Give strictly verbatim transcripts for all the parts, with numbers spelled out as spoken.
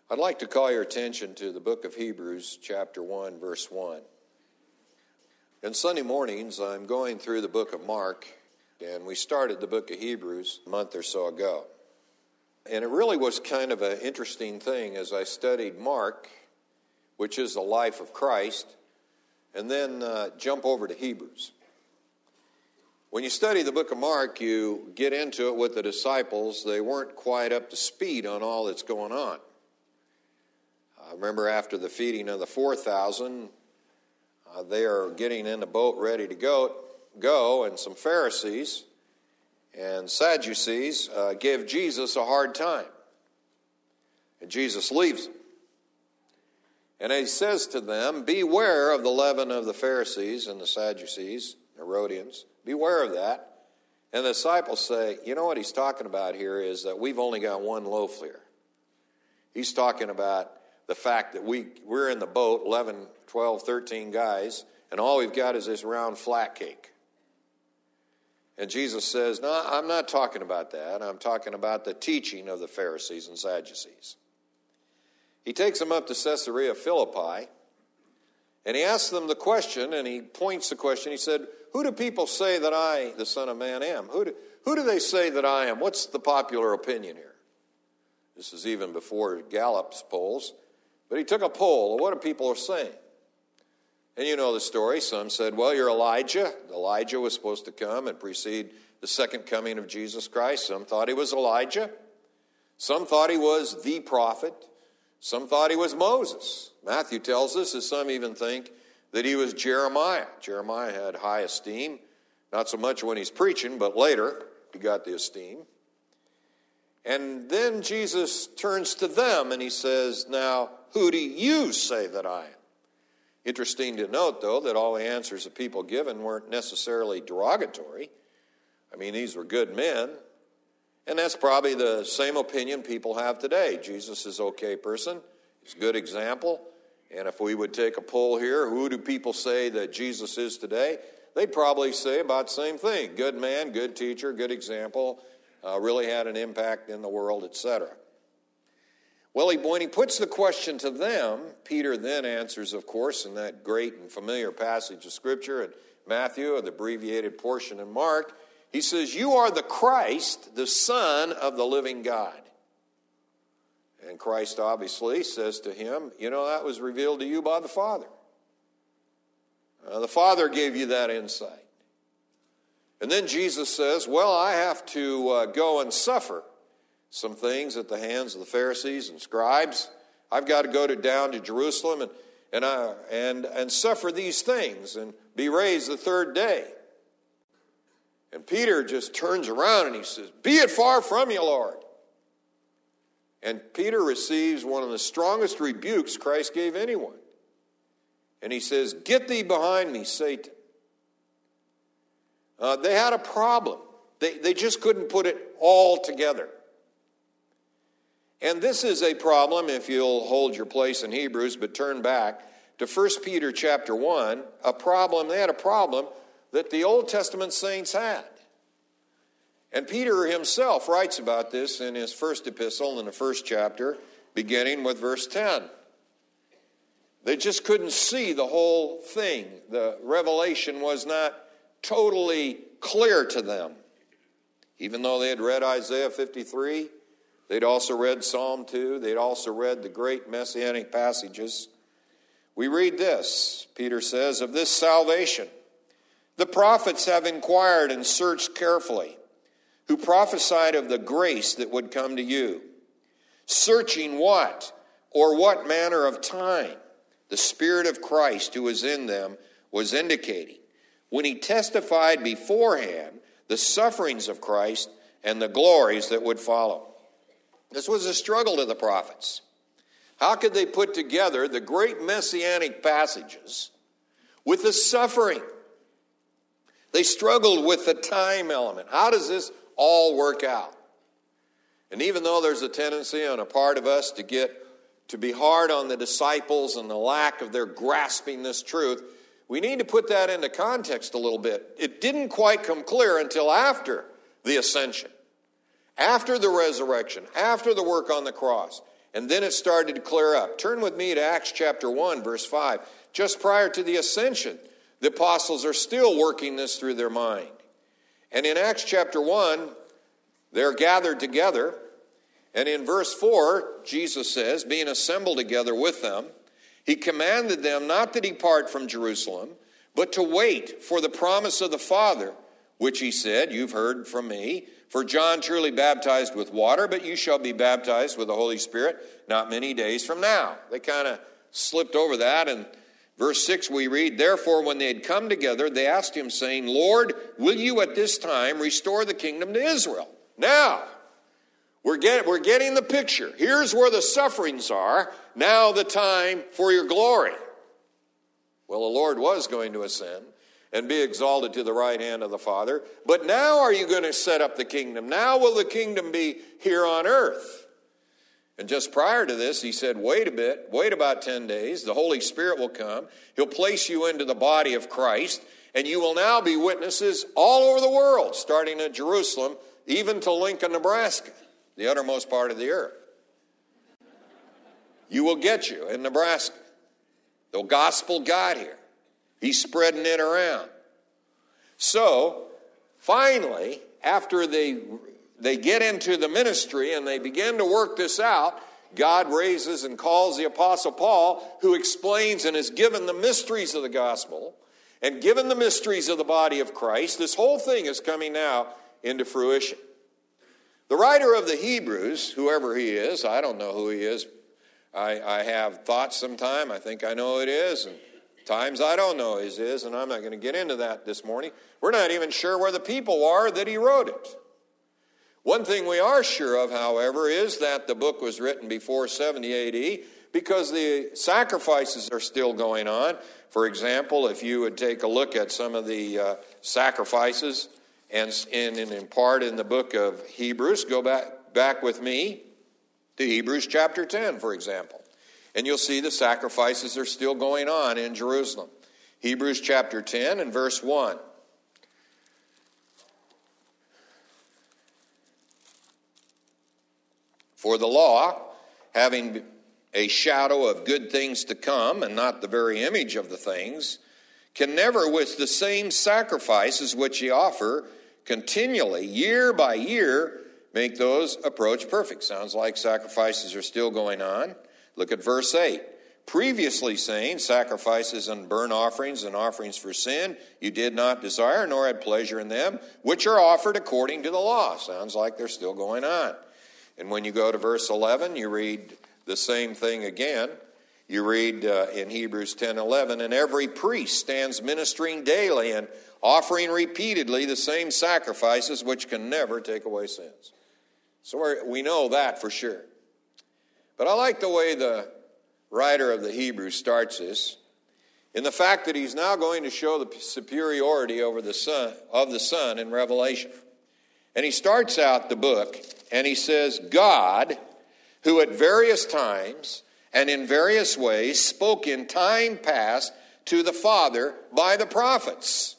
I'd like to call your attention to the book of Hebrews, chapter one, verse one. On Sunday mornings, I'm going through the book of Mark, and we started the book of Hebrews a month or so ago. And it really was kind of an interesting thing as I studied Mark, which is the life of Christ, and then uh, jump over to Hebrews. When you study the book of Mark, you get into it with the disciples. They weren't quite up to speed on all that's going on. I remember after the feeding of the four thousand, uh, they are getting in the boat ready to go, go, and some Pharisees and Sadducees uh, give Jesus a hard time. And Jesus leaves them. And he says to them, beware of the leaven of the Pharisees and the Sadducees, Herodians. Beware of that. And the disciples say, you know what he's talking about here is that we've only got one loaf here. He's talking about the fact that we, we're in the boat, eleven, twelve, thirteen guys, and all we've got is this round flat cake. And Jesus says, no, I'm not talking about that. I'm talking about the teaching of the Pharisees and Sadducees. He takes them up to Caesarea Philippi, and he asks them the question, and he points the question. He said, who do people say that I, the Son of Man, am? Who do, who do they say that I am? What's the popular opinion here? This is even before Gallup's polls. But he took a poll of what people are saying. And you know the story. Some said, well, you're Elijah. Elijah was supposed to come and precede the second coming of Jesus Christ. Some thought he was Elijah. Some thought he was the prophet. Some thought he was Moses. Matthew tells us that some even think that he was Jeremiah. Jeremiah had high esteem, not so much when he's preaching, but later he got the esteem. And then Jesus turns to them and he says, now, who do you say that I am? Interesting to note, though, that all the answers that people given weren't necessarily derogatory. I mean, these were good men. And that's probably the same opinion people have today. Jesus is an okay person. He's a good example. And if we would take a poll here, who do people say that Jesus is today? They'd probably say about the same thing. Good man, good teacher, good example, uh, really had an impact in the world, et cetera. Well, he, when he puts the question to them, Peter then answers, of course, in that great and familiar passage of Scripture in Matthew, the abbreviated portion in Mark. He says, you are the Christ, the Son of the living God. And Christ obviously says to him, you know, that was revealed to you by the Father. Uh, the Father gave you that insight. And then Jesus says, well, I have to uh, go and suffer some things at the hands of the Pharisees and scribes. I've got to go to, down to Jerusalem and, and, uh, and, and suffer these things and be raised the third day. And Peter just turns around and he says, be it far from you, Lord. And Peter receives one of the strongest rebukes Christ gave anyone. And he says, get thee behind me, Satan. Uh, they had a problem. They, they just couldn't put it all together. And this is a problem, if you'll hold your place in Hebrews, but turn back to First Peter chapter one, a problem, they had a problem that the Old Testament saints had. And Peter himself writes about this in his first epistle in the first chapter, beginning with verse ten. They just couldn't see the whole thing. The revelation was not totally clear to them. Even though they had read Isaiah fifty-three, they'd also read Psalm two, they'd also read the great messianic passages. We read this, Peter says, of this salvation, the prophets have inquired and searched carefully, who prophesied of the grace that would come to you, searching what or what manner of time the Spirit of Christ who was in them was indicating, when he testified beforehand the sufferings of Christ and the glories that would follow. This was a struggle to the prophets. How could they put together the great messianic passages with the suffering? They struggled with the time element. How does this all work out? And even though there's a tendency on a part of us to get to be hard on the disciples and the lack of their grasping this truth, we need to put that into context a little bit. It didn't quite come clear until after the ascension, after the resurrection, after the work on the cross, And then it started to clear up. Turn with me to Acts chapter one, verse five. Just prior to the ascension, the apostles are still working this through their mind. And in Acts chapter one, they're gathered together. And in verse four, Jesus says, being assembled together with them, he commanded them not to depart from Jerusalem, but to wait for the promise of the Father, which he said, you've heard from me. For John truly baptized with water, but you shall be baptized with the Holy Spirit not many days from now. They kind of slipped over that. And verse six we read, therefore when they had come together, they asked him, saying, Lord, will you at this time restore the kingdom to Israel? Now, we're, get, we're getting the picture. Here's where the sufferings are. Now the time for your glory. Well, the Lord was going to ascend and be exalted to the right hand of the Father. But now are you going to set up the kingdom? Now will the kingdom be here on earth? And just prior to this, he said, wait a bit, wait about ten days. The Holy Spirit will come. He'll place you into the body of Christ, and you will now be witnesses all over the world, starting at Jerusalem, even to Lincoln, Nebraska, the uttermost part of the earth. You will get you in Nebraska. The gospel got here. He's spreading it around. So, finally, after they, they get into the ministry and they begin to work this out, God raises and calls the Apostle Paul, who explains and has given the mysteries of the gospel and given the mysteries of the body of Christ. This whole thing is coming now into fruition. The writer of the Hebrews, whoever he is, I don't know who he is. I, I have thoughts sometime. I think I know who it is, and times I don't know his is, and I'm not going to get into that this morning. We're not even sure where the people are that he wrote it. One thing we are sure of, however, is that the book was written before seventy A D because the sacrifices are still going on. For example, if you would take a look at some of the uh, sacrifices and in, in, in part in the book of Hebrews, go back, back with me to Hebrews chapter ten, for example. And you'll see the sacrifices are still going on in Jerusalem. Hebrews chapter ten and verse one. For the law, having a shadow of good things to come, and not the very image of the things, can never with the same sacrifices which ye offer continually, year by year, make those approach perfect. Sounds like sacrifices are still going on. Look at verse eight. Previously saying, sacrifices and burnt offerings and offerings for sin, you did not desire, nor had pleasure in them, which are offered according to the law. Sounds like they're still going on. And when you go to verse eleven, you read the same thing again. You read uh, in Hebrews ten eleven, and every priest stands ministering daily and offering repeatedly the same sacrifices which can never take away sins. So we're, we know that for sure. But I like the way the writer of the Hebrews starts this, in the fact that he's now going to show the superiority over the Son of the Son in Revelation. And he starts out the book and he says, God, who at various times and in various ways spoke in time past to the Father by the prophets.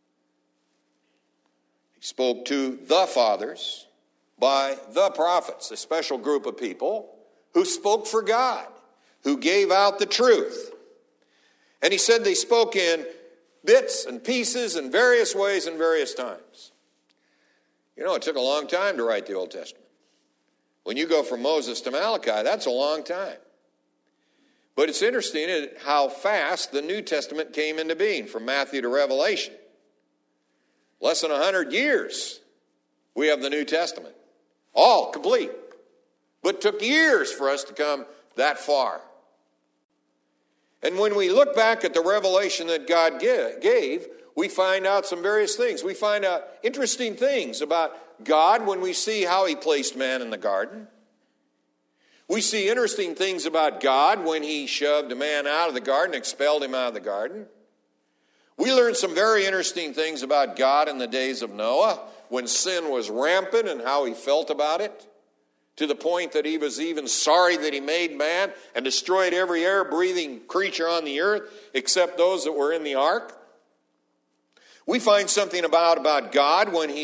He spoke to the fathers by the prophets, a special group of people who spoke for God, who gave out the truth. And he said they spoke in bits and pieces in various ways and various times. You know, it took a long time to write the Old Testament. When you go from Moses to Malachi, that's a long time. But it's interesting how fast the New Testament came into being from Matthew to Revelation. Less than one hundred years, we have the New Testament. All complete. But it took years for us to come that far. And when we look back at the revelation that God gave, we find out some various things. We find out interesting things about God when we see how he placed man in the garden. We see interesting things about God when he shoved a man out of the garden, expelled him out of the garden. We learn some very interesting things about God in the days of Noah, when sin was rampant and how he felt about it, to the point that he was even sorry that he made man and destroyed every air-breathing creature on the earth except those that were in the ark. We find something about, about God when he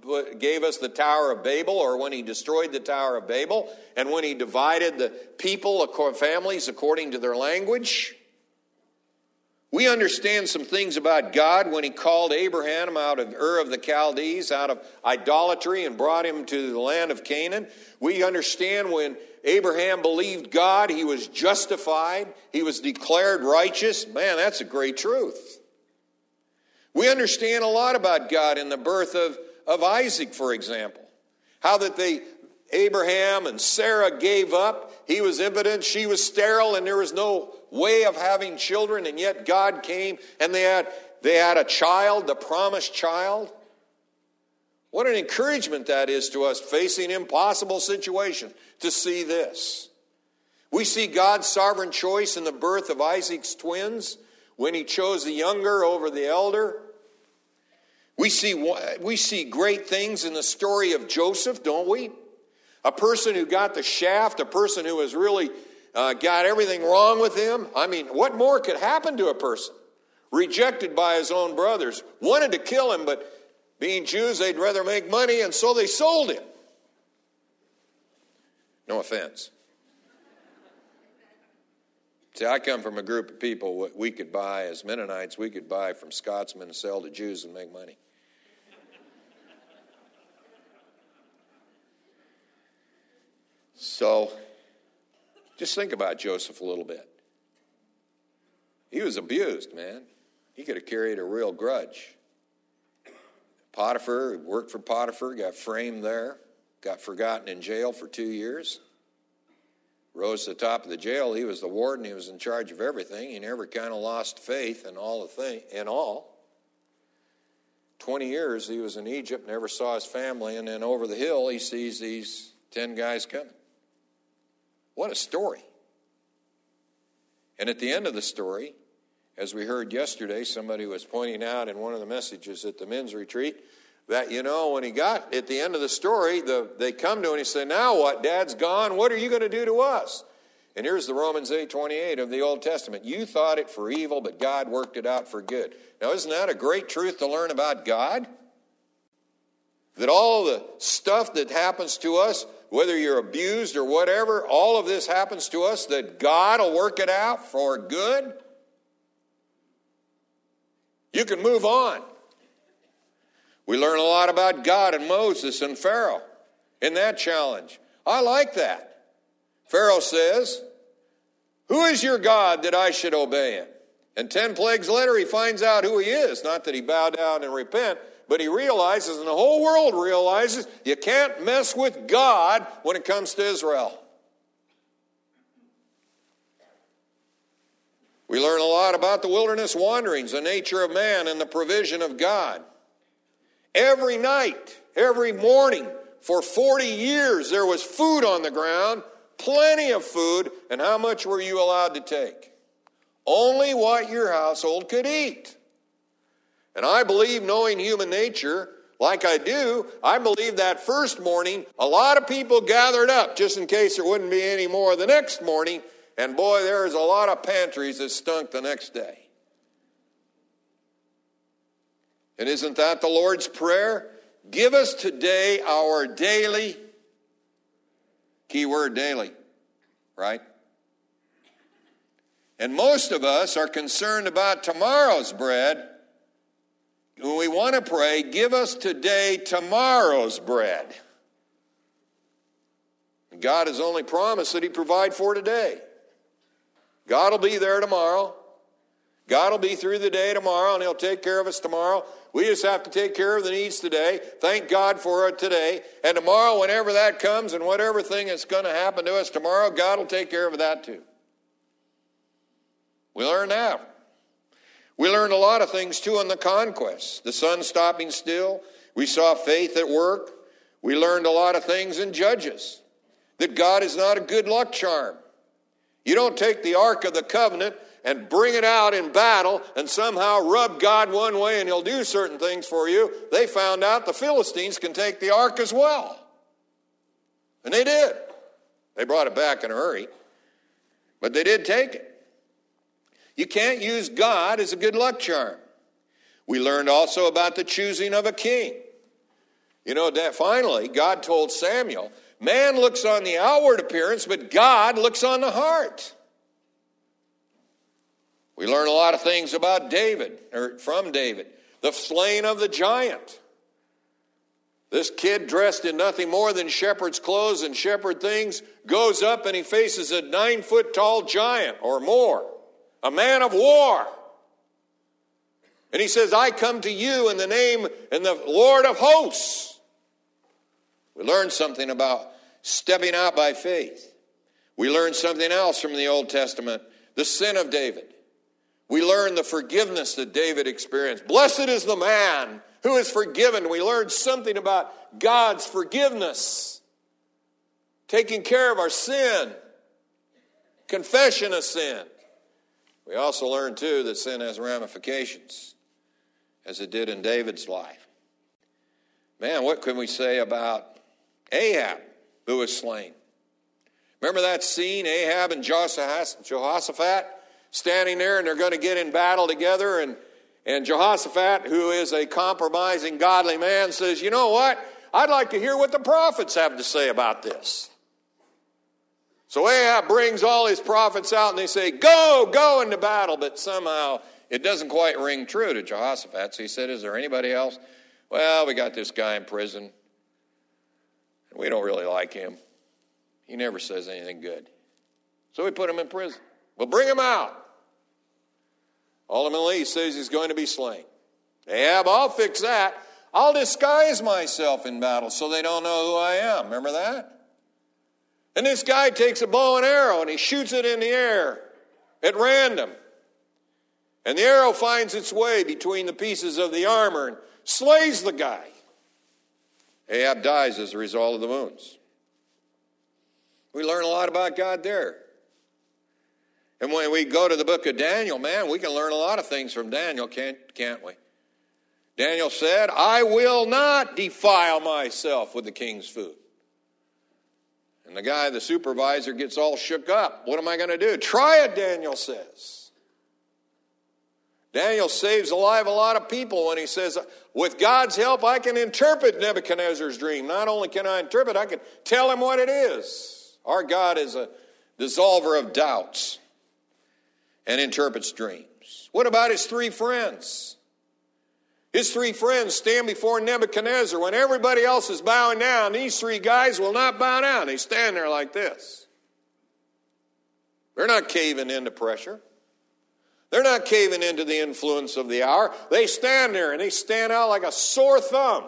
gave us the Tower of Babel, or when he destroyed the Tower of Babel, and when he divided the people, families, according to their language. We understand some things about God when he called Abraham out of Ur of the Chaldees, out of idolatry, and brought him to the land of Canaan. We understand when Abraham believed God, he was justified, he was declared righteous. Man, that's a great truth. We understand a lot about God in the birth of, of Isaac, for example. How that they, Abraham and Sarah gave up. He was impotent, she was sterile, and there was no way of having children, and yet God came and they had, they had a child, the promised child. What an encouragement that is to us facing impossible situations to see this. We see God's sovereign choice in the birth of Isaac's twins when he chose the younger over the elder. We see, we see great things in the story of Joseph, don't we? A person who got the shaft, a person who was really uh, got everything wrong with him. I mean, what more could happen to a person? Rejected by his own brothers, wanted to kill him, but being Jews, they'd rather make money, and so they sold him. No offense. See, I come from a group of people, what we could buy as Mennonites, we could buy from Scotsmen and sell to Jews and make money. So, just think about Joseph a little bit. He was abused, man. He could have carried a real grudge. Potiphar, worked for Potiphar, got framed there, got forgotten in jail for two years. Rose to the top of the jail. He was the warden. He was in charge of everything. He never kind of lost faith in all the thing. In all, twenty years he was in Egypt, never saw his family, and then over the hill he sees these ten guys coming. What a story! And at the end of the story, as we heard yesterday, somebody was pointing out in one of the messages at the men's retreat that, you know, when he got at the end of the story, the, they come to him and he said, now what? Dad's gone. What are you going to do to us? And here's the Romans eight twenty-eight of the Old Testament. You thought it for evil, but God worked it out for good. Now, isn't that a great truth to learn about God? That all the stuff that happens to us, whether you're abused or whatever, all of this happens to us, that God will work it out for good. You can move on. We learn a lot about God and Moses and Pharaoh in that challenge. I like that. Pharaoh says, who is your God that I should obey him? And ten plagues later, he finds out who he is. Not that he bowed down and repent, but he realizes, and the whole world realizes, you can't mess with God when it comes to Israel. We learn a lot about the wilderness wanderings, the nature of man, and the provision of God. Every night, every morning, for forty years, there was food on the ground, plenty of food, and how much were you allowed to take? Only what your household could eat. And I believe, knowing human nature, like I do, I believe that first morning, a lot of people gathered up just in case there wouldn't be any more the next morning. And boy, there's a lot of pantries that stunk the next day. And isn't that the Lord's Prayer? Give us today our daily, key word daily, right? And most of us are concerned about tomorrow's bread. When we want to pray, give us today tomorrow's bread. And God has only promised that he provide for today. God will be there tomorrow. God will be through the day tomorrow, and he'll take care of us tomorrow. We just have to take care of the needs today. Thank God for it today. And tomorrow, whenever that comes and whatever thing is going to happen to us tomorrow, God will take care of that too. We learned that. We learned a lot of things too in the conquest. The sun stopping still. We saw faith at work. We learned a lot of things in Judges. That God is not a good luck charm. You don't take the Ark of the Covenant and bring it out in battle and somehow rub God one way and he'll do certain things for you. They found out the Philistines can take the Ark as well. And they did. They brought it back in a hurry. But they did take it. You can't use God as a good luck charm. We learned also about the choosing of a king. You know, that finally, God told Samuel, man looks on the outward appearance, but God looks on the heart. We learn a lot of things about David, or from David. The slaying of the giant. This kid dressed in nothing more than shepherd's clothes and shepherd things goes up and he faces a nine-foot-tall giant or more, a man of war. And he says, I come to you in the name and the Lord of hosts. We learn something about stepping out by faith. We learn something else from the Old Testament, the sin of David. We learn the forgiveness that David experienced. Blessed is the man who is forgiven. We learned something about God's forgiveness, taking care of our sin, confession of sin. We also learned, too, that sin has ramifications, as it did in David's life. Man, what can we say about Ahab, who was slain? Remember that scene, Ahab and Jehoshaphat standing there, and they're going to get in battle together, and And Jehoshaphat, who is a compromising, godly man, says, you know what? I'd like to hear what the prophets have to say about this. So Ahab brings all his prophets out, and they say, go, go into battle. But somehow it doesn't quite ring true to Jehoshaphat. So he said, is there anybody else? Well, we got this guy in prison. We don't really like him. He never says anything good. So we put him in prison. Well, bring him out. Ultimately, he says he's going to be slain. Ahab, I'll fix that. I'll disguise myself in battle so they don't know who I am. Remember that? And this guy takes a bow and arrow and he shoots it in the air at random. And the arrow finds its way between the pieces of the armor and slays the guy. Ahab dies as a result of the wounds. We learn a lot about God there. And when we go to the book of Daniel, man, we can learn a lot of things from Daniel, can't, can't we? Daniel said, I will not defile myself with the king's food. And the guy, the supervisor, gets all shook up. What am I going to do? Try it, Daniel says. Daniel saves alive a lot of people when he says, with God's help, I can interpret Nebuchadnezzar's dream. Not only can I interpret, I can tell him what it is. Our God is a dissolver of doubts and interprets dreams. What about his three friends? His three friends stand before Nebuchadnezzar when everybody else is bowing down. These three guys will not bow down. They stand there like this. They're not caving into pressure. They're not caving into the influence of the hour. They stand there and they stand out like a sore thumb.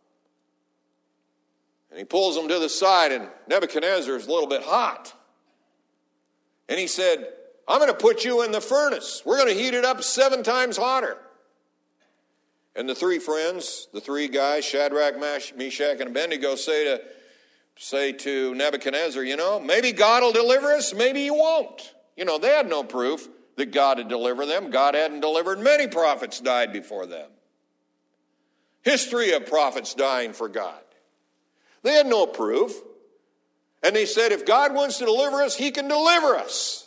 And he pulls them to the side, and Nebuchadnezzar is a little bit hot. And he said, I'm going to put you in the furnace. We're going to heat it up seven times hotter. And the three friends, the three guys, Shadrach, Meshach, and Abednego, say to, say to Nebuchadnezzar, you know, maybe God will deliver us, maybe he won't. You know, they had no proof that God had delivered them. God hadn't delivered. Many prophets died before them. History of prophets dying for God. They had no proof. And they said, if God wants to deliver us, he can deliver us.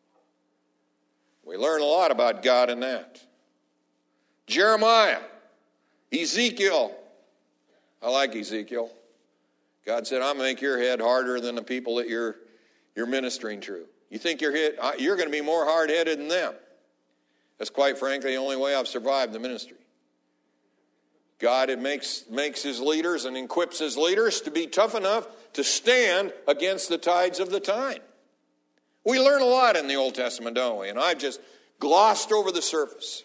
We learn a lot about God in that. Jeremiah, Ezekiel. I like Ezekiel. God said, I'm going to make your head harder than the people that you're, you're ministering to. You think you're, hit, you're going to be more hard-headed than them. That's quite frankly the only way I've survived the ministry. God it makes, makes his leaders and equips his leaders to be tough enough to stand against the tides of the time. We learn a lot in the Old Testament, don't we? And I've just glossed over the surface.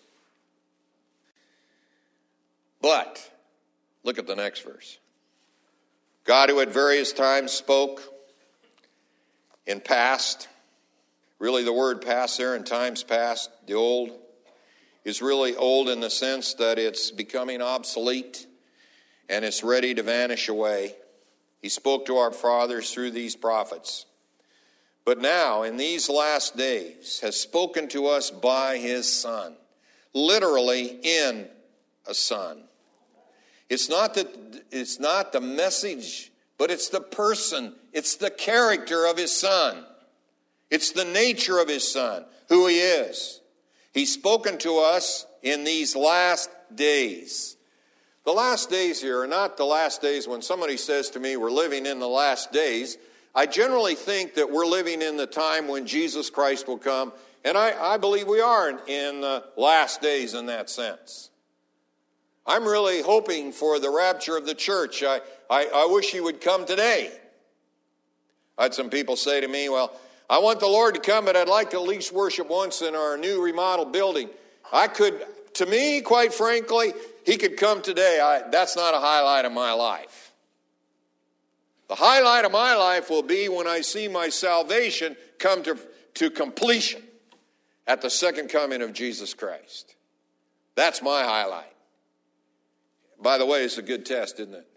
But, look at the next verse. God, who at various times spoke in past, really the word past there in times past, the old, is really old in the sense that it's becoming obsolete and it's ready to vanish away. He spoke to our fathers through these prophets. But now, in these last days, has spoken to us by his Son. Literally, in a Son. It's not that it's not the message, but it's the person. It's the character of his Son. It's the nature of his Son, who he is. He's spoken to us in these last days. The last days here are not the last days when somebody says to me, we're living in the last days. I generally think that we're living in the time when Jesus Christ will come. And I, I believe we are in, in the last days in that sense. I'm really hoping for the rapture of the church. I, I, I wish he would come today. I had some people say to me, well, I want the Lord to come, but I'd like to at least worship once in our new remodeled building. I could, to me, quite frankly, he could come today. I, that's not a highlight of my life. The highlight of my life will be when I see my salvation come to, to completion at the second coming of Jesus Christ. That's my highlight. By the way, it's a good test, isn't it?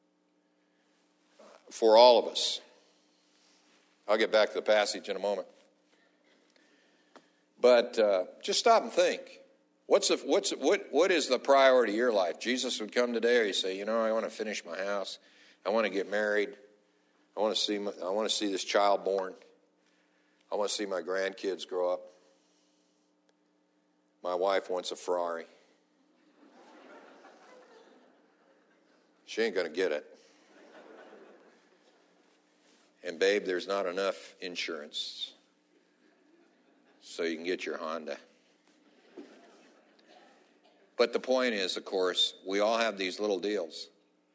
For all of us. I'll get back to the passage in a moment. But uh, just stop and think. What's the, what's what what is the priority of your life? Jesus would come today, or you say, you know, I want to finish my house. I want to get married. I want to see my, I want to see this child born. I want to see my grandkids grow up. My wife wants a Ferrari. She ain't going to get it. And babe, there's not enough insurance so you can get your Honda. But the point is, of course, we all have these little deals.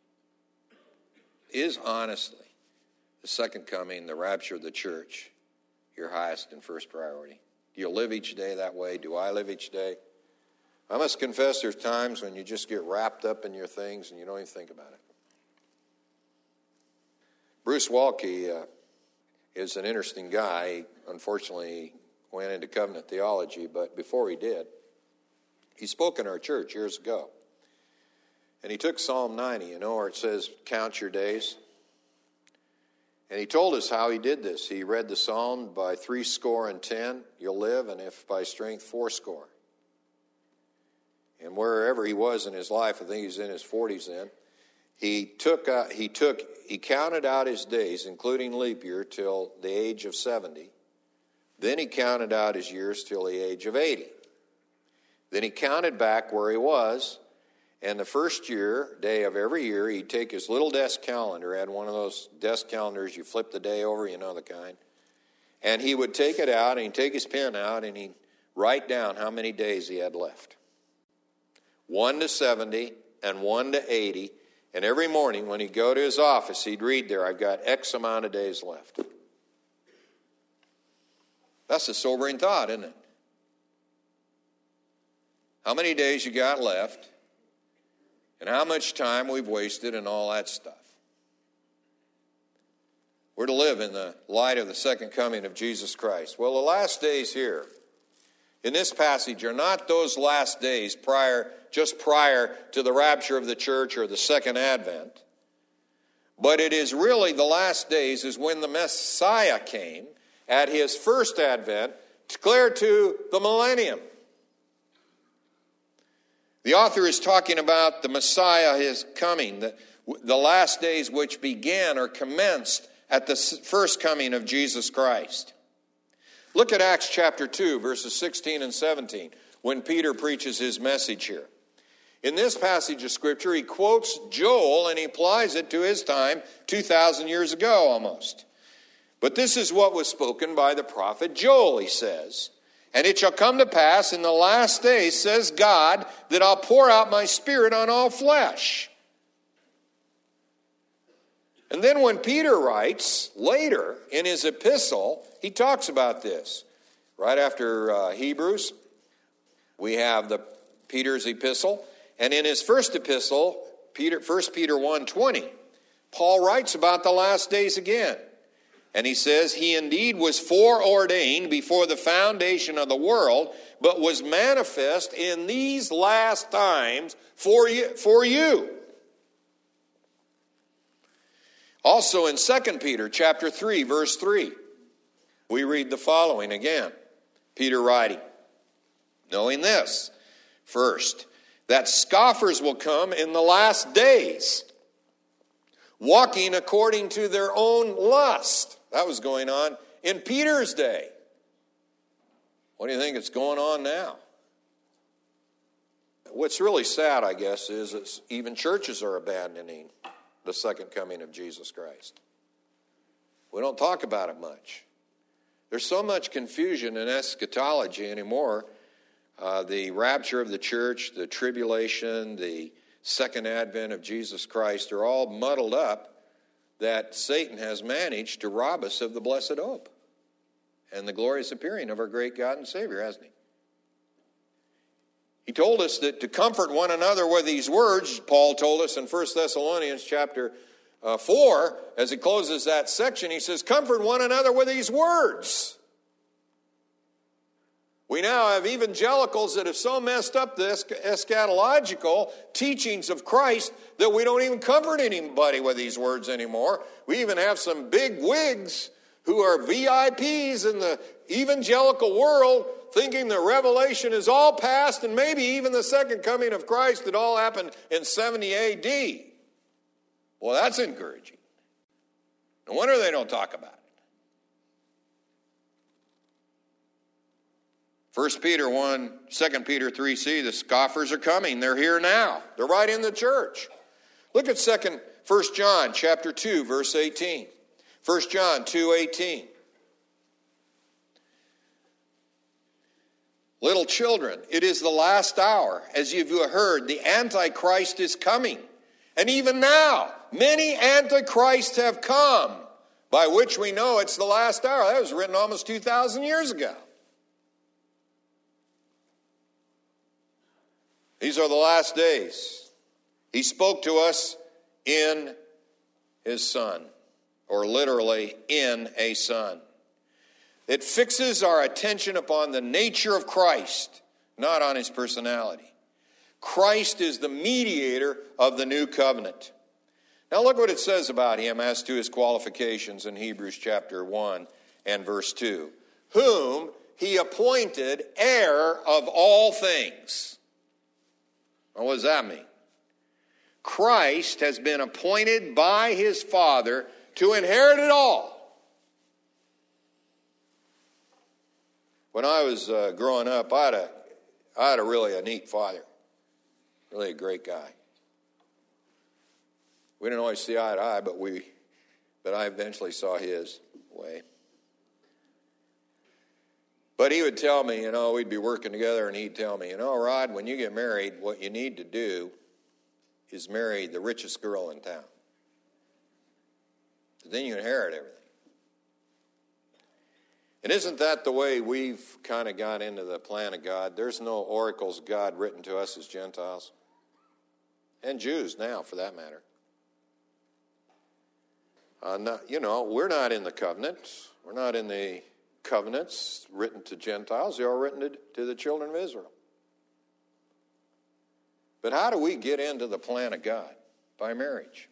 Is honestly the second coming, the rapture of the church, your highest and first priority? Do you live each day that way? Do I live each day? I must confess there's times when you just get wrapped up in your things and you don't even think about it. Bruce Waltke uh, is an interesting guy. He unfortunately went into covenant theology, but before he did, he spoke in our church years ago. And he took Psalm ninety, you know, where it says, count your days. And he told us how he did this. He read the psalm, by three score and ten, you'll live, and if by strength, four score. And wherever he was in his life, I think he was in his forties then, he took, uh, he took, he counted out his days, including leap year, till the age of seventy. Then he counted out his years till the age of eighty. Then he counted back where he was, and the first year, day of every year, he'd take his little desk calendar, had one of those desk calendars, you flip the day over, you know the kind, and he would take it out, and he'd take his pen out, and he'd write down how many days he had left. One to seventy, and one to eighty, and every morning when he'd go to his office, he'd read there, I've got X amount of days left. That's a sobering thought, isn't it? How many days you got left, and how much time we've wasted and all that stuff. We're to live in the light of the second coming of Jesus Christ. Well, the last days here in this passage are not those last days prior, just prior to the rapture of the church or the second advent. But it is really the last days is when the Messiah came at his first advent, declared to the millennium. The author is talking about the Messiah, his coming, the, the last days which began or commenced at the first coming of Jesus Christ. Look at Acts chapter two, verses sixteen and seventeen, when Peter preaches his message here. In this passage of Scripture, he quotes Joel and he applies it to his time two thousand years ago almost. But this is what was spoken by the prophet Joel, he says. And it shall come to pass in the last days, says God, that I'll pour out my Spirit on all flesh. And then when Peter writes later in his epistle, he talks about this. Right after uh, Hebrews, we have the Peter's epistle. And in his first epistle, Peter, First Peter one twenty, Paul writes about the last days again. And he says, he indeed was foreordained before the foundation of the world, but was manifest in these last times for you. For you. Also in Second Peter chapter three, verse three, we read the following again. Peter writing, knowing this, first, that scoffers will come in the last days, walking according to their own lust. That was going on in Peter's day. What do you think is going on now? what's really sad, I guess, is that even churches are abandoning the second coming of Jesus Christ. We don't talk about it much. There's so much confusion in eschatology anymore. Uh, the rapture of the church, the tribulation, the second advent of Jesus Christ are all muddled up that Satan has managed to rob us of the blessed hope and the glorious appearing of our great God and Savior, hasn't he? He told us that to comfort one another with these words, Paul told us in First Thessalonians chapter uh, four, as he closes that section, he says, comfort one another with these words. We now have evangelicals that have so messed up the eschatological teachings of Christ that we don't even comfort anybody with these words anymore. We even have some big wigs who are V I Ps in the evangelical world thinking that Revelation is all past and maybe even the second coming of Christ that all happened in seventy A D. Well, that's encouraging. No wonder they don't talk about it. First Peter one, Second Peter three c, the scoffers are coming. They're here now. They're right in the church. Look at second, First John chapter two, verse eighteen. First John two eighteen. Little children, it is the last hour. As you've heard, the Antichrist is coming. And even now, many Antichrists have come, by which we know it's the last hour. That was written almost two thousand years ago. These are the last days. He spoke to us in his Son, or literally in a Son. It fixes our attention upon the nature of Christ, not on his personality. Christ is the mediator of the new covenant. Now look what it says about him as to his qualifications in Hebrews chapter one and verse two. Whom he appointed heir of all things. Well, what does that mean? Christ has been appointed by his Father to inherit it all. When I was uh, growing up, I had, a, I had a really a neat father. Really a great guy. We didn't always see eye to eye, but we, but I eventually saw his way. But he would tell me, you know, we'd be working together, and he'd tell me, you know, Rod, when you get married, what you need to do is marry the richest girl in town. Then you inherit everything. And isn't that the way we've kind of got into the plan of God? There's no oracles of God written to us as Gentiles. And Jews now, for that matter. Uh, not, you know, we're not in the covenant. We're not in the covenants written to Gentiles. They are written to, to the children of Israel. But how do we get into the plan of God? By marriage.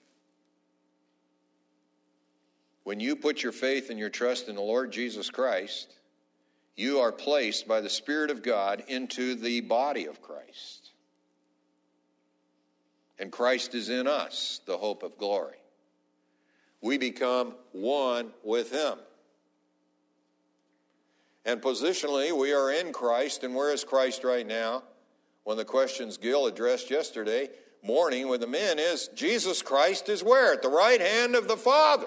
When you put your faith and your trust in the Lord Jesus Christ, you are placed by the Spirit of God into the body of Christ. And Christ is in us, the hope of glory. We become one with him. And positionally, we are in Christ. And where is Christ right now? One of the questions Gil addressed yesterday morning with the men is, Jesus Christ is where? At the right hand of the Father.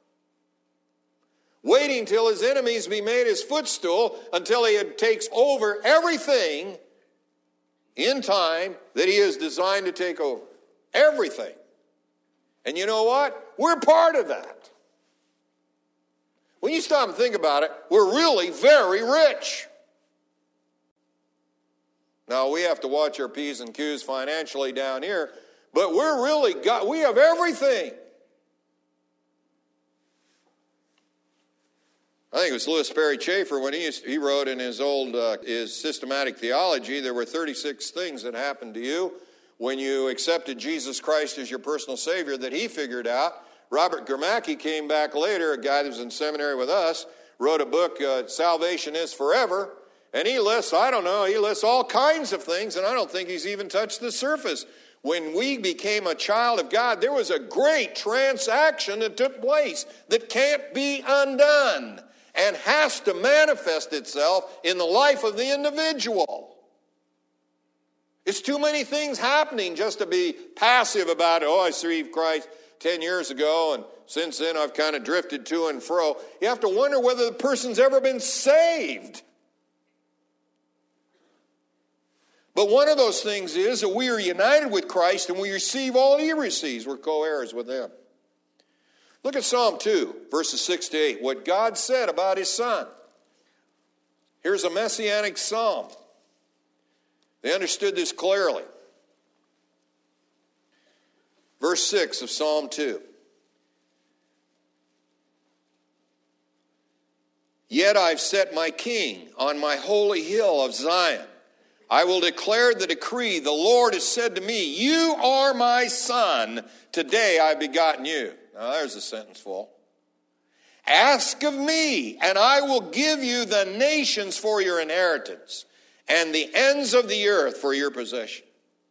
Waiting till his enemies be made his footstool until he takes over everything in time that he is designed to take over. Everything. And you know what? We're part of that. When you stop and think about it, we're really very rich. Now, we have to watch our P's and Q's financially down here, but we're really got, we have everything. I think it was Louis Perry Chafer when he, used, he wrote in his old uh, his systematic theology, there were thirty-six things that happened to you when you accepted Jesus Christ as your personal Savior that he figured out. Robert Gramacki came back later, a guy that was in seminary with us, wrote a book, uh, Salvation is Forever, and he lists, I don't know, he lists all kinds of things, and I don't think he's even touched the surface. When we became a child of God, there was a great transaction that took place that can't be undone and has to manifest itself in the life of the individual. It's too many things happening just to be passive about it. Oh, I received Christ ten years ago, and since then I've kind of drifted to and fro. You have to wonder whether the person's ever been saved. But one of those things is that we are united with Christ and we receive all he receives. We're co-heirs with him. Look at Psalm two, verses six to eight. What God said about his Son. Here's a messianic psalm. They understood this clearly. Verse six of Psalm two. Yet I've set my king on my holy hill of Zion. I will declare the decree. The Lord has said to me, you are my son. Today I've begotten you. Now there's a sentence full. Ask of me, and I will give you the nations for your inheritance, and the ends of the earth for your possession.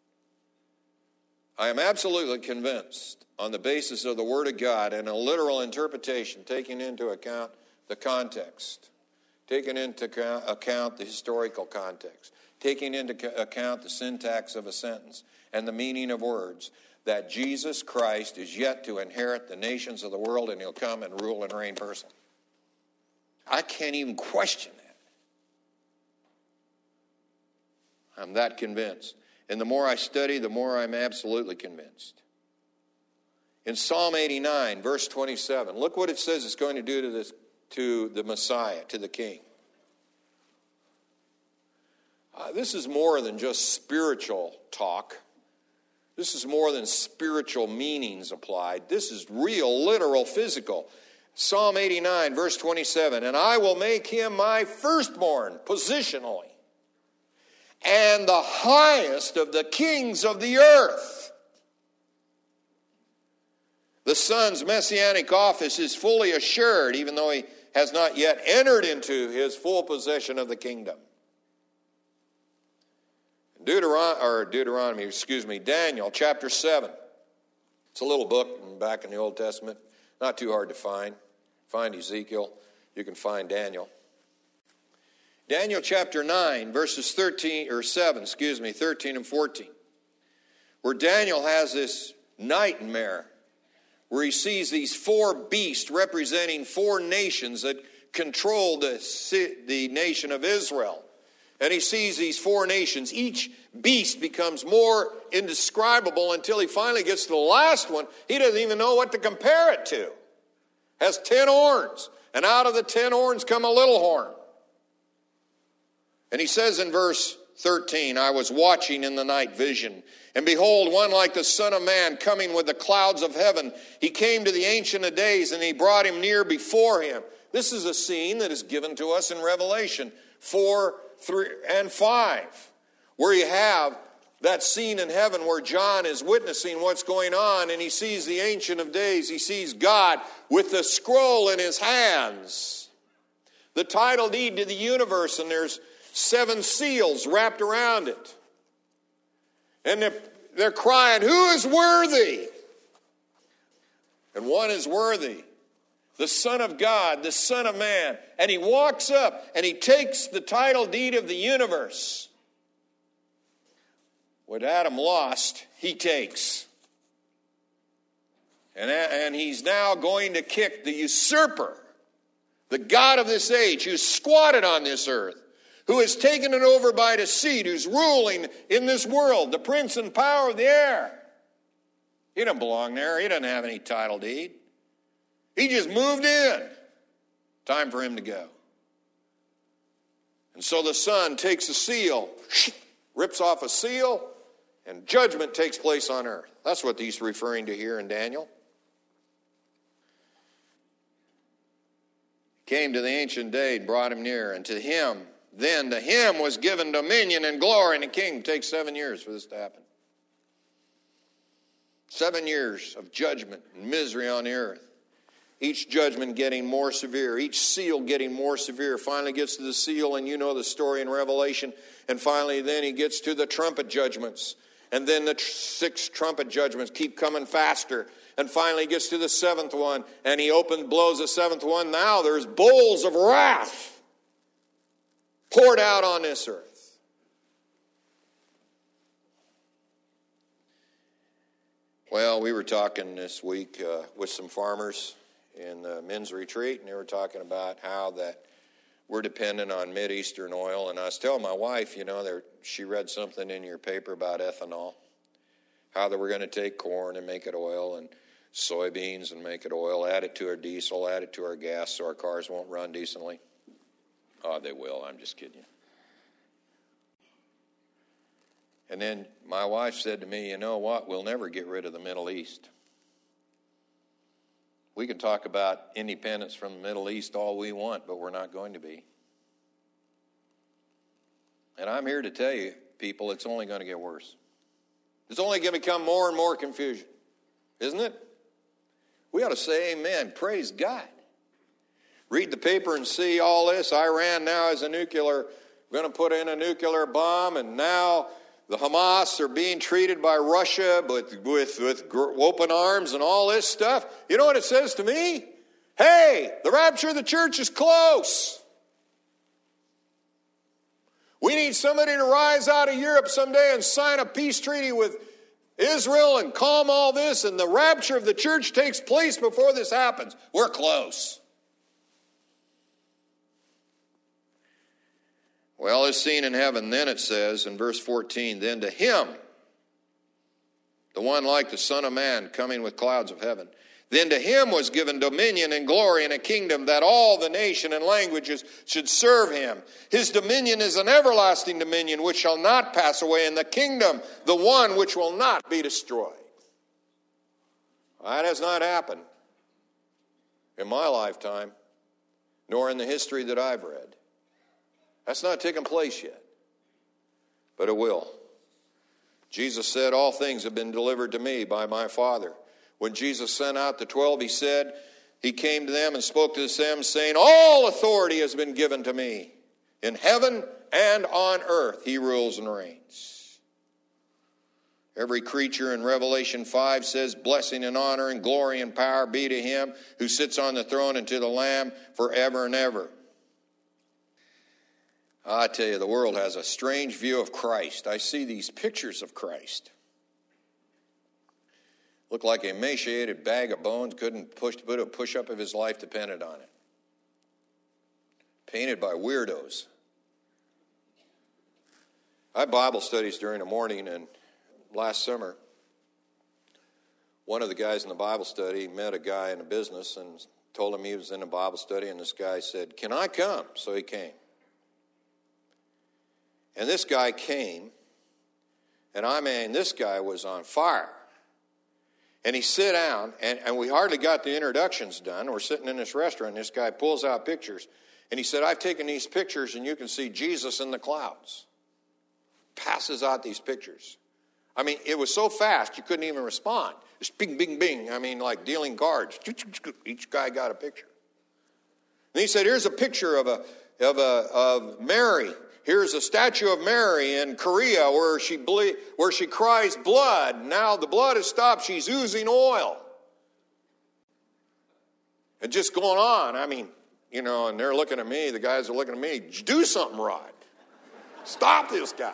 I am absolutely convinced, on the basis of the Word of God and a literal interpretation, taking into account the context, taking into account the historical context, taking into account the syntax of a sentence and the meaning of words, that Jesus Christ is yet to inherit the nations of the world, and he'll come and rule and reign personally. I can't even question that. I'm that convinced. And the more I study, the more I'm absolutely convinced. In Psalm eighty-nine, verse twenty-seven, look what it says it's going to do to this, to the Messiah, to the King. Uh, this is more than just spiritual talk. This is more than spiritual meanings applied. This is real, literal, physical. Psalm eighty-nine, verse twenty-seven, and I will make him my firstborn, positionally, and the highest of the kings of the earth. The Son's messianic office is fully assured, even though he has not yet entered into his full possession of the kingdom. Deuteron- or Deuteronomy, excuse me, Daniel chapter seven. It's a little book back in the Old Testament. Not too hard to find. Find Ezekiel. You can find Daniel. Daniel chapter nine, verses thirteen, or seven, excuse me, thirteen and fourteen. Where Daniel has this nightmare where he sees these four beasts representing four nations that control the, the nation of Israel. And he sees these four nations. Each beast becomes more indescribable until he finally gets to the last one. He doesn't even know what to compare it to. Has ten horns. And out of the ten horns come a little horn. And he says in verse thirteen, I was watching in the night vision, and behold, one like the Son of Man coming with the clouds of heaven. He came to the Ancient of Days, and he brought him near before him. This is a scene that is given to us in Revelation four, three, and five, where you have that scene in heaven where John is witnessing what's going on, and he sees the Ancient of Days. He sees God with the scroll in his hands, the title deed to the universe, and there's seven seals wrapped around it. And they're, they're crying, who is worthy? And one is worthy. The Son of God, the Son of Man. And he walks up and he takes the title deed of the universe. What Adam lost, he takes. And, and he's now going to kick the usurper, the God of this age, who's squatted on this earth, who has taken it over by deceit, who's ruling in this world, the prince and power of the air. He doesn't belong there. He doesn't have any title deed. He just moved in. Time for him to go. And so the Son takes a seal, rips off a seal, and judgment takes place on earth. That's what he's referring to here in Daniel. Came to the Ancient Day and brought him near, and to him, then to him was given dominion and glory, and the kingdom. It takes seven years for this to happen. Seven years of judgment and misery on the earth. Each judgment getting more severe. Each seal getting more severe. Finally gets to the seal, and you know the story in Revelation. And finally then he gets to the trumpet judgments. And then the tr- six trumpet judgments keep coming faster. And finally he gets to the seventh one. And he opens, blows the seventh one. Now there's bowls of wrath poured out on this earth. Well, we were talking this week uh, with some farmers in the men's retreat, and they were talking about how that we're dependent on Mideastern oil. And I was telling my wife, you know, there, she read something in your paper about ethanol, how that we're going to take corn and make it oil, and soybeans and make it oil, add it to our diesel, add it to our gas so our cars won't run decently. Oh, they will. I'm just kidding you. And then my wife said to me, you know what, we'll never get rid of the Middle East. We can talk about independence from the Middle East all we want, but we're not going to be. And I'm here to tell you, people, it's only going to get worse. It's only going to become more and more confusion, isn't it? We ought to say amen. Praise God. Read the paper and see all this. Iran now is a nuclear, going to put in a nuclear bomb, and now the Hamas are being treated by Russia with, with, with open arms and all this stuff. You know what it says to me? Hey, the rapture of the church is close. We need somebody to rise out of Europe someday and sign a peace treaty with Israel and calm all this, and the rapture of the church takes place before this happens. We're close. Well, as seen in heaven, then it says in verse fourteen, then to him, the one like the Son of Man coming with clouds of heaven, then to him was given dominion and glory and a kingdom that all the nation and languages should serve him. His dominion is an everlasting dominion which shall not pass away, and the kingdom, the one which will not be destroyed. That has not happened in my lifetime, nor in the history that I've read. That's not taken place yet, but it will. Jesus said, all things have been delivered to me by my Father. When Jesus sent out the twelve, he said, he came to them and spoke to them, saying, all authority has been given to me. In heaven and on earth, he rules and reigns. Every creature in Revelation five says, blessing and honor and glory and power be to him who sits on the throne and to the Lamb forever and ever. I tell you, the world has a strange view of Christ. I see these pictures of Christ. Look like an emaciated bag of bones, couldn't push, put a push-up of his life depended on it. Painted by weirdos. I had Bible studies during the morning, and last summer, one of the guys in the Bible study met a guy in a business and told him he was in a Bible study, and this guy said, can I come? So he came. And this guy came, and I mean, this guy was on fire. And he sat down, and, and we hardly got the introductions done. We're sitting in this restaurant, and this guy pulls out pictures. And he said, I've taken these pictures, and you can see Jesus in the clouds. Passes out these pictures. I mean, it was so fast, you couldn't even respond. It's bing, bing, bing. I mean, like dealing cards. Each guy got a picture. And he said, here's a picture of a of a of Mary. Here's a statue of Mary in Korea where she ble- where she cries blood. Now the blood has stopped. She's oozing oil. And just going on. I mean, you know, and they're looking at me. The guys are looking at me. Do something, Rod. Stop this guy.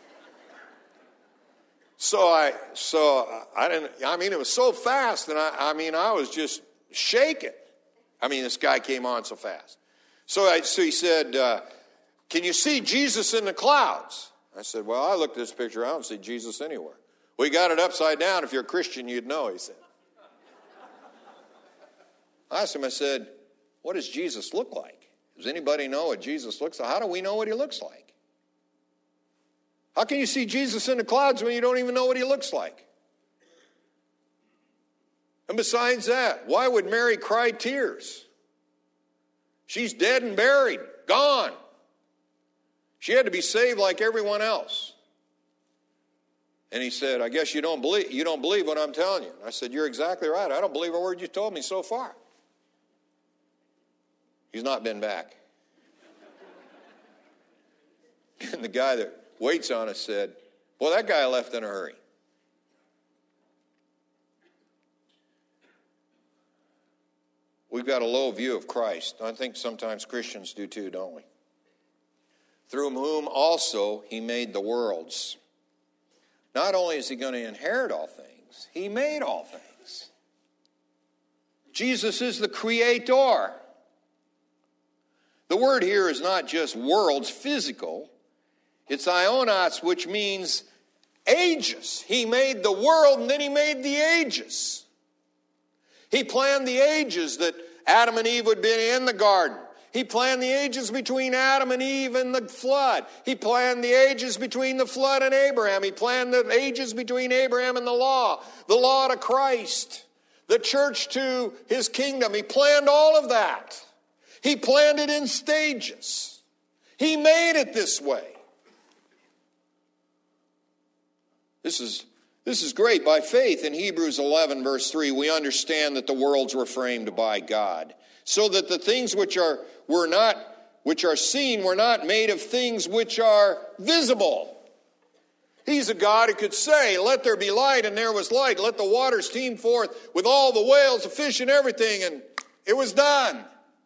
So I, so I didn't. I mean, it was so fast, and I, I mean, I was just shaking. I mean, this guy came on so fast. So I, so he said. Uh, Can you see Jesus in the clouds? I said, well, I looked at this picture. I don't see Jesus anywhere. We got it upside down. If you're a Christian, you'd know, he said. I asked him, I said, what does Jesus look like? Does anybody know what Jesus looks like? How do we know what he looks like? How can you see Jesus in the clouds when you don't even know what he looks like? And besides that, why would Mary cry tears? She's dead and buried, gone. She had to be saved like everyone else. And he said, I guess you don't believe you don't believe what I'm telling you. And I said, you're exactly right. I don't believe a word you told me so far. He's not been back. And the guy that waits on us said, well, that guy left in a hurry. We've got a low view of Christ. I think sometimes Christians do too, don't we? Through whom also he made the worlds. Not only is he going to inherit all things, things. He made all things. Jesus is the creator. The word here is not just worlds, physical. It's ionos, which means ages. He made the world and then he made the ages. He planned the ages that Adam and Eve would be in the garden. He planned the ages between Adam and Eve and the flood. He planned the ages between the flood and Abraham. He planned the ages between Abraham and the law, the law to Christ, the church to his kingdom. He planned all of that. He planned it in stages. He made it this way. This is, this is great. By faith, in Hebrews eleven, verse three, we understand that the worlds were framed by God, so that the things which are were not which are seen were not made of things which are visible. He's a God who could say, let there be light, and there was light. Let the waters teem forth with all the whales, the fish, and everything, and it was done.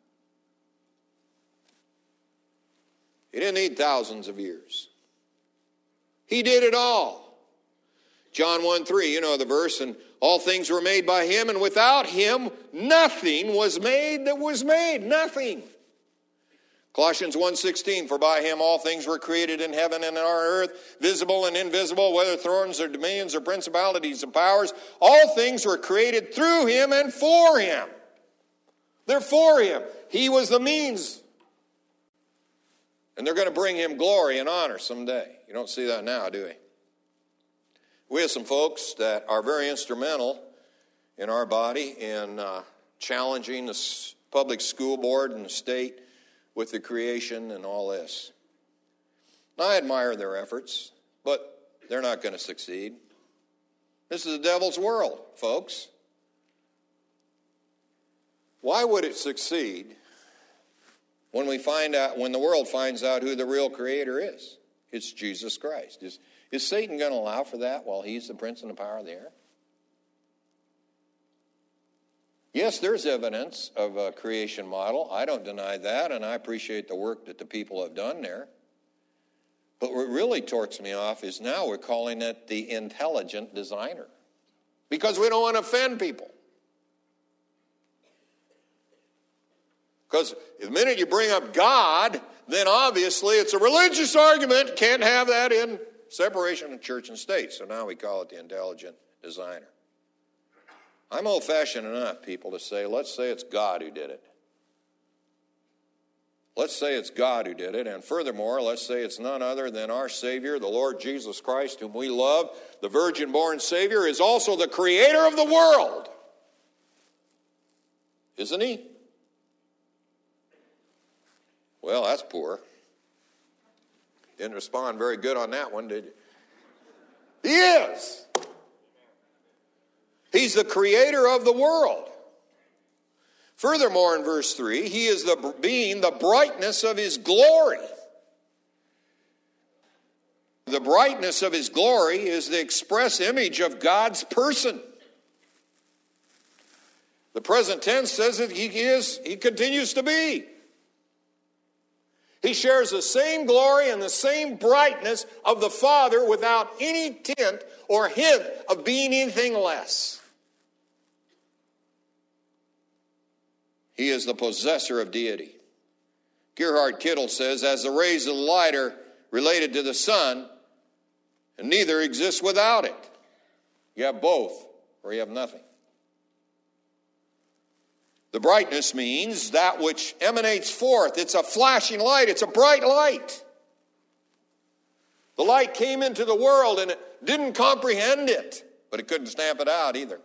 He didn't need thousands of years. He did it all. John one three, you know the verse, and all things were made by him, and without him nothing was made that was made. Nothing. Colossians one sixteen, for by him all things were created in heaven and on earth, visible and invisible, whether thrones or dominions or principalities and powers. All things were created through him and for him. They're for him. He was the means. And they're going to bring him glory and honor someday. You don't see that now, do we? We have some folks that are very instrumental in our body in uh, challenging the public school board and the state with the creation and all this. I admire their efforts, but they're not going to succeed. This is the devil's world, folks. Why would it succeed when we find out, when the world finds out who the real creator is? It's Jesus Christ. Is, is Satan going to allow for that while he's the prince and the power of the air? Yes, there's evidence of a creation model. I don't deny that, and I appreciate the work that the people have done there. But what really torques me off is now we're calling it the intelligent designer, because we don't want to offend people. Because the minute you bring up God, then obviously it's a religious argument. Can't have that in separation of church and state. So now we call it the intelligent designer. I'm old-fashioned enough, people, to say, let's say it's God who did it. Let's say it's God who did it. And furthermore, let's say it's none other than our Savior, the Lord Jesus Christ, whom we love. The virgin-born Savior is also the creator of the world. Isn't he? Well, that's poor. Didn't respond very good on that one, did you? He is. He's the creator of the world. Furthermore, in verse three, he is the being the brightness of his glory. The brightness of his glory is the express image of God's person. The present tense says that he is, he continues to be. He shares the same glory and the same brightness of the Father without any tint or hint of being anything less. He is the possessor of deity. Gerhard Kittel says, as the rays of the light are related to the sun, and neither exists without it. You have both, or you have nothing. The brightness means that which emanates forth. It's a flashing light. It's a bright light. The light came into the world and it didn't comprehend it, but it couldn't stamp it out either.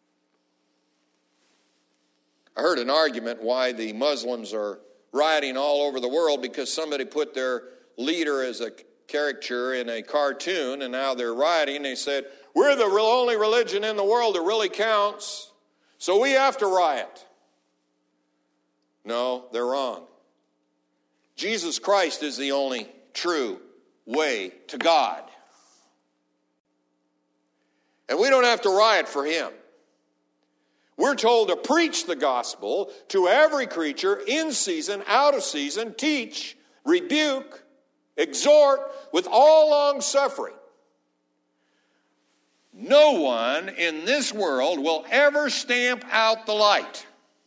I heard an argument why the Muslims are rioting all over the world because somebody put their leader as a caricature in a cartoon, and now they're rioting. They said, we're the only religion in the world that really counts, so we have to riot. No, they're wrong. Jesus Christ is the only true way to God. And we don't have to riot for him. We're told to preach the gospel to every creature in season, out of season, teach, rebuke, exhort with all long suffering. No one in this world will ever stamp out the light.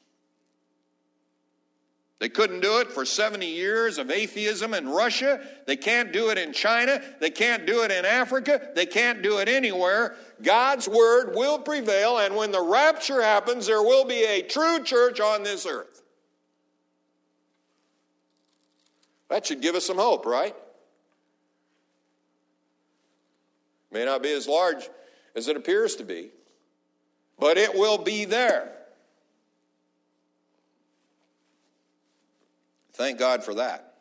They couldn't do it for seventy years of atheism in Russia. They can't do it in China. They can't do it in Africa. They can't do it anywhere. God's word will prevail, and when the rapture happens, there will be a true church on this earth. That should give us some hope, right? May not be as large as it appears to be, but it will be there. Thank God for that.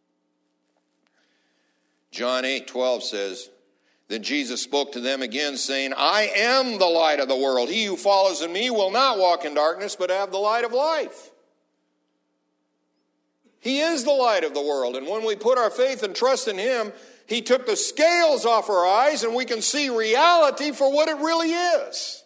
John eight twelve says, then Jesus spoke to them again, saying, I am the light of the world. He who follows in me will not walk in darkness, but have the light of life. He is the light of the world, and when we put our faith and trust in him, he took the scales off our eyes, and we can see reality for what it really is.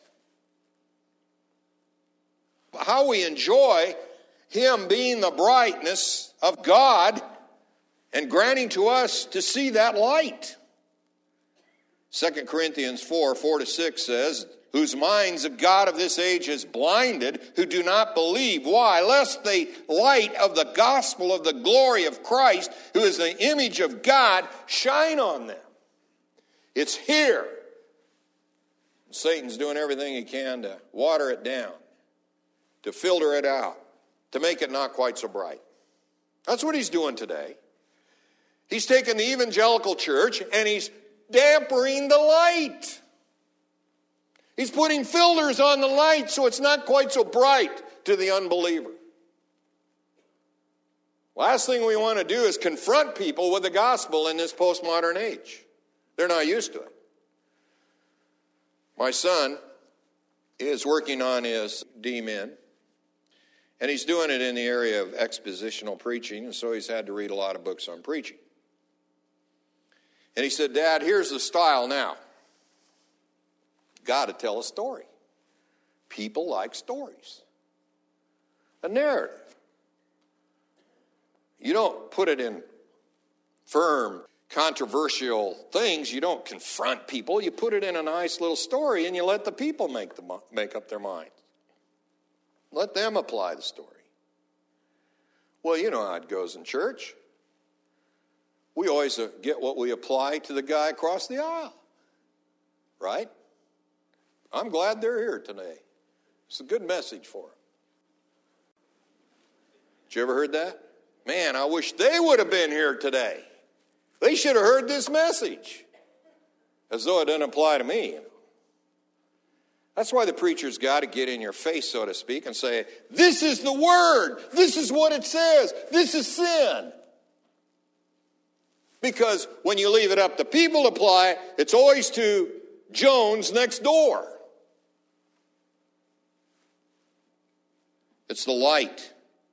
How we enjoy him being the brightness of God and granting to us to see that light. Second Corinthians four, four to six says, whose minds the God of this age has blinded, who do not believe. Why? Lest the light of the gospel of the glory of Christ, who is the image of God, shine on them. It's here. Satan's doing everything he can to water it down, to filter it out, to make it not quite so bright. That's what he's doing today. He's taken the evangelical church and he's dampering the light. He's putting filters on the light so it's not quite so bright to the unbeliever. Last thing we want to do is confront people with the gospel in this postmodern age. They're not used to it. My son is working on his D Min, and he's doing it in the area of expositional preaching, and so he's had to read a lot of books on preaching. And he said, Dad, here's the style now. Got to tell a story. People like stories. A narrative. You don't put it in firm, controversial things. You don't confront people. You put it in a nice little story and you let the people make, the, make up their minds. Let them apply the story. Well, you know how it goes in church. We always get what we apply to the guy across the aisle. Right? I'm glad they're here today. It's a good message for them. Did you ever heard that? Man, I wish they would have been here today. They should have heard this message. As though it doesn't apply to me. That's why the preacher's got to get in your face, so to speak, and say, this is the word. This is what it says. This is sin. Because when you leave it up to people to apply, it's always to Jones next door. It's the light.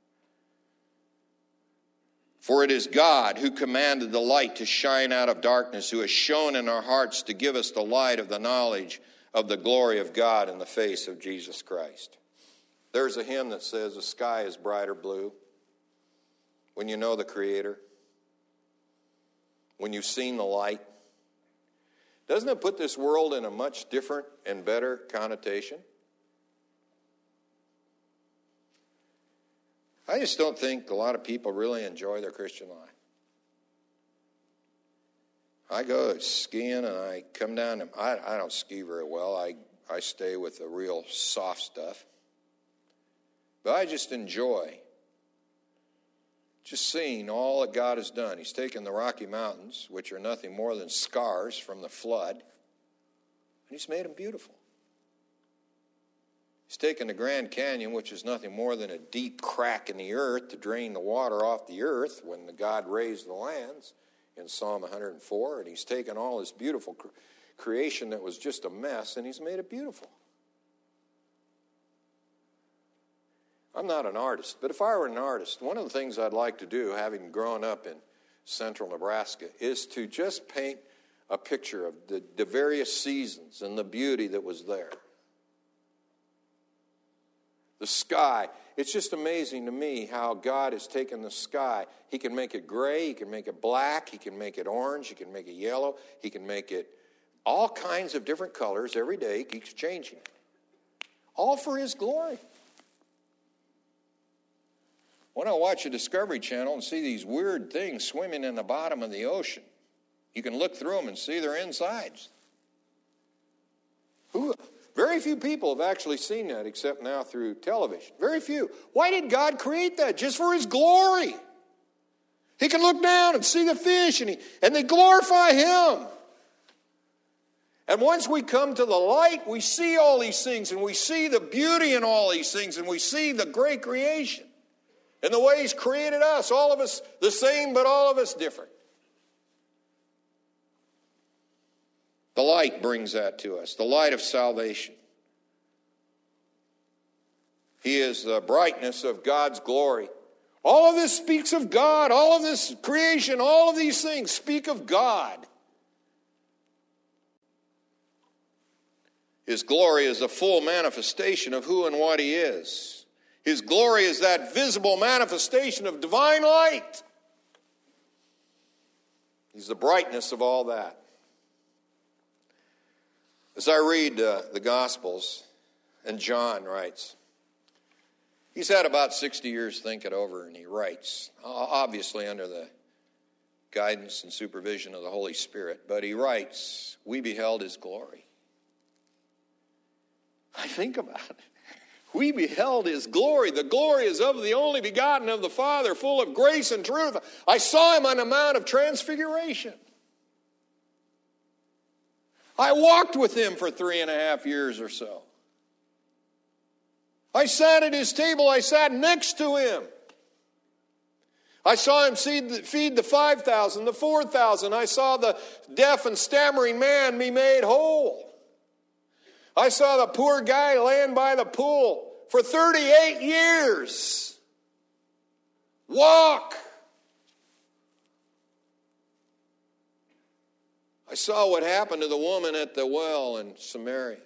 For it is God who commanded the light to shine out of darkness, who has shone in our hearts to give us the light of the knowledge of the glory of God in the face of Jesus Christ. There's a hymn that says, the sky is brighter blue. When you know the Creator. When you've seen the light. Doesn't it put this world in a much different and better connotation? I just don't think a lot of people really enjoy their Christian life. I go skiing and I come down. And I, I don't ski very well. I, I stay with the real soft stuff. But I just enjoy just seeing all that God has done. He's taken the Rocky Mountains, which are nothing more than scars from the flood, and he's made them beautiful. He's taken the Grand Canyon, which is nothing more than a deep crack in the earth to drain the water off the earth when the God raised the lands in Psalm one hundred four, and he's taken all this beautiful cre- creation that was just a mess, and he's made it beautiful. I'm not an artist, but if I were an artist, one of the things I'd like to do, having grown up in central Nebraska, is to just paint a picture of the, the various seasons and the beauty that was there. The sky. It's just amazing to me how God has taken the sky. He can make it gray, he can make it black, he can make it orange, he can make it yellow, he can make it all kinds of different colors every day. He keeps changing it. All for his glory. When I watch the Discovery Channel and see these weird things swimming in the bottom of the ocean, you can look through them and see their insides. Who, very few people have actually seen that except now through television. Very few. Why did God create that? Just for his glory. He can look down and see the fish and, he, and they glorify him. And once we come to the light, we see all these things and we see the beauty in all these things and we see the great creation. And the way he's created us, all of us the same, but all of us different. The light brings that to us, the light of salvation. He is the brightness of God's glory. All of this speaks of God. All of this creation, all of these things speak of God. His glory is a full manifestation of who and what he is. His glory is that visible manifestation of divine light. He's the brightness of all that. As I read uh, the Gospels, and John writes, he's had about sixty years to think it over, and he writes, obviously under the guidance and supervision of the Holy Spirit, but he writes, we beheld his glory. I think about it. We beheld his glory. The glory is of the only begotten of the Father, full of grace and truth. I saw him on the Mount of Transfiguration. I walked with him for three and a half years or so. I sat at his table. I sat next to him. I saw him feed the five thousand, the four thousand. I saw the deaf and stammering man be made whole. I saw the poor guy laying by the pool for thirty-eight years. Walk. I saw what happened to the woman at the well in Samaria.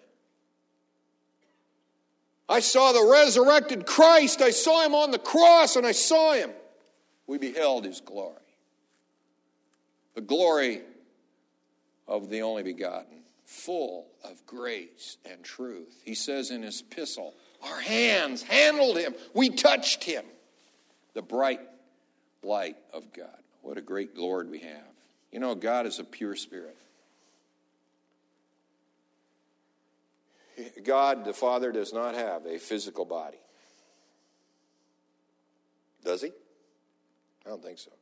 I saw the resurrected Christ. I saw him on the cross and I saw him. We beheld his glory. The glory of the only begotten, full of grace and truth. He says in his epistle, our hands handled him. We touched him. The bright light of God. What a great Lord we have. You know, God is a pure spirit. God, the Father, does not have a physical body. Does he? I don't think so.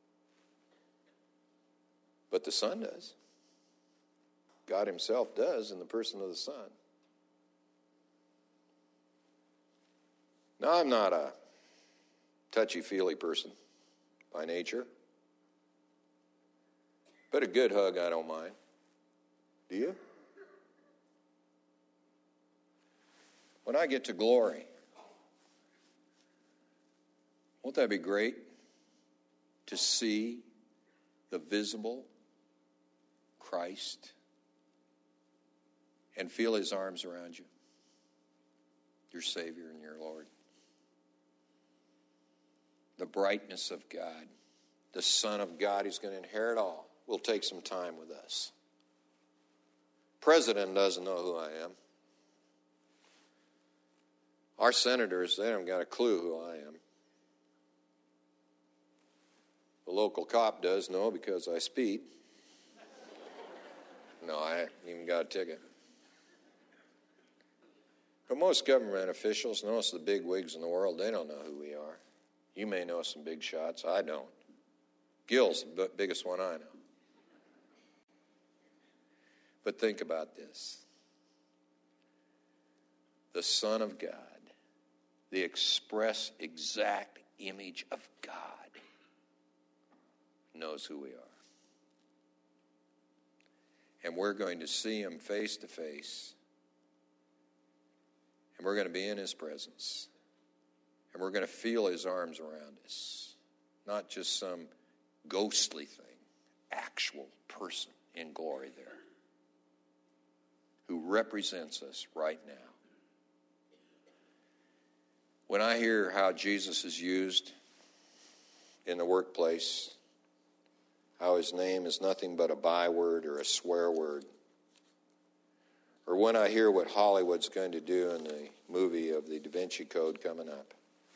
But the Son does. God himself does in the person of the Son. Now, I'm not a touchy-feely person by nature. But a good hug, I don't mind. Do you? When I get to glory, won't that be great? To see the visible Christ and feel his arms around you, your Savior and your Lord. The brightness of God, the Son of God who's going to inherit all, will take some time with us. President doesn't know who I am. Our senators, they haven't got a clue who I am. The local cop does know because I speed. No, I haven't even got a ticket. But most government officials, most of the big wigs in the world, they don't know who we are. You may know some big shots. I don't. Gil's the biggest one I know. But think about this. The Son of God, the express exact image of God, knows who we are. And we're going to see him face to face. And we're going to be in his presence. And we're going to feel his arms around us. Not just some ghostly thing. Actual person in glory there. Who represents us right now. When I hear how Jesus is used in the workplace, how his name is nothing but a byword or a swear word, or when I hear what Hollywood's going to do in the movie of the Da Vinci Code coming up.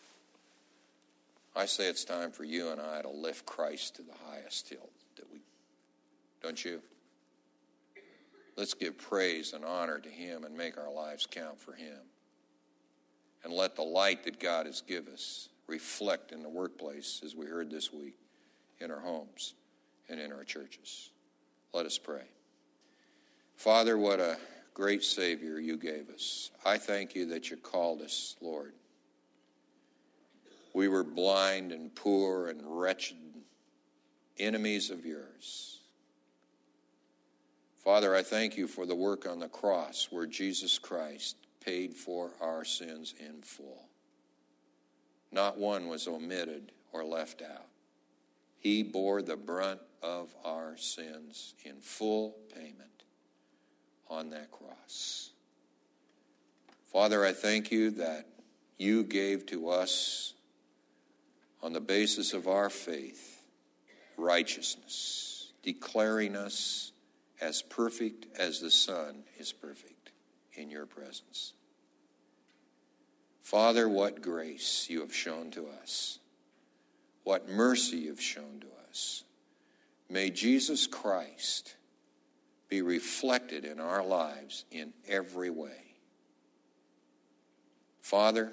I say it's time for you and I to lift Christ to the highest hill that we, don't you? Let's give praise and honor to him and make our lives count for him. And let the light that God has given us reflect in the workplace, as we heard this week, in our homes and in our churches. Let us pray. Father, what a great Savior you gave us. I thank you that you called us, Lord. We were blind and poor and wretched, enemies of yours. Father, I thank you for the work on the cross where Jesus Christ paid for our sins in full. Not one was omitted or left out. He bore the brunt of our sins in full payment on that cross. Father, I thank you that you gave to us, on the basis of our faith, righteousness, declaring us as perfect as the Son is perfect in your presence. Father, what grace you have shown to us. What mercy you've shown to us. May Jesus Christ be reflected in our lives in every way. Father,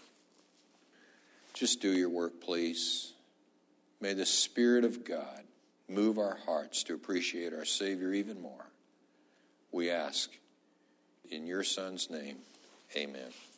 just do your work, please. May the Spirit of God move our hearts to appreciate our Savior even more. We ask in your Son's name, amen.